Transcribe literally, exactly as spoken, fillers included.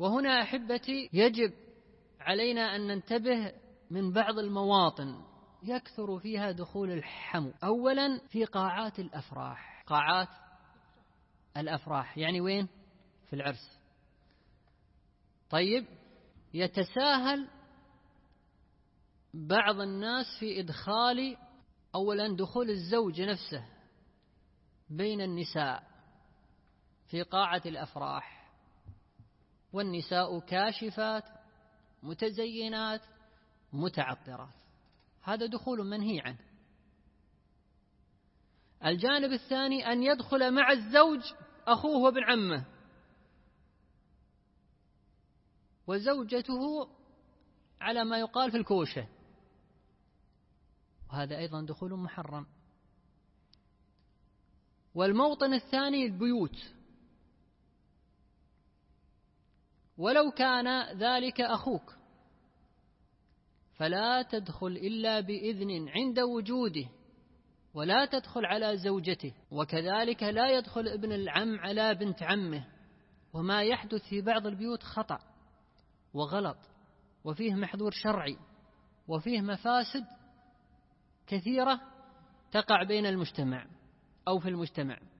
وهنا أحبتي يجب علينا أن ننتبه من بعض المواطن يكثر فيها دخول الحمو. أولا في قاعات الأفراح، قاعات الأفراح يعني وين؟ في العرس. طيب، يتساهل بعض الناس في إدخال أولا دخول الزوج نفسه بين النساء في قاعة الأفراح، والنساء كاشفات متزينات متعطرات، هذا دخول منهي عنه. الجانب الثاني أن يدخل مع الزوج أخوه وابن عمه وزوجته على ما يقال في الكوشة، وهذا أيضا دخول محرم. والموطن الثاني البيوت، ولو كان ذلك أخوك فلا تدخل إلا بإذن عند وجوده، ولا تدخل على زوجته، وكذلك لا يدخل ابن العم على بنت عمه. وما يحدث في بعض البيوت خطأ وغلط، وفيه محظور شرعي، وفيه مفاسد كثيرة تقع بين المجتمع أو في المجتمع.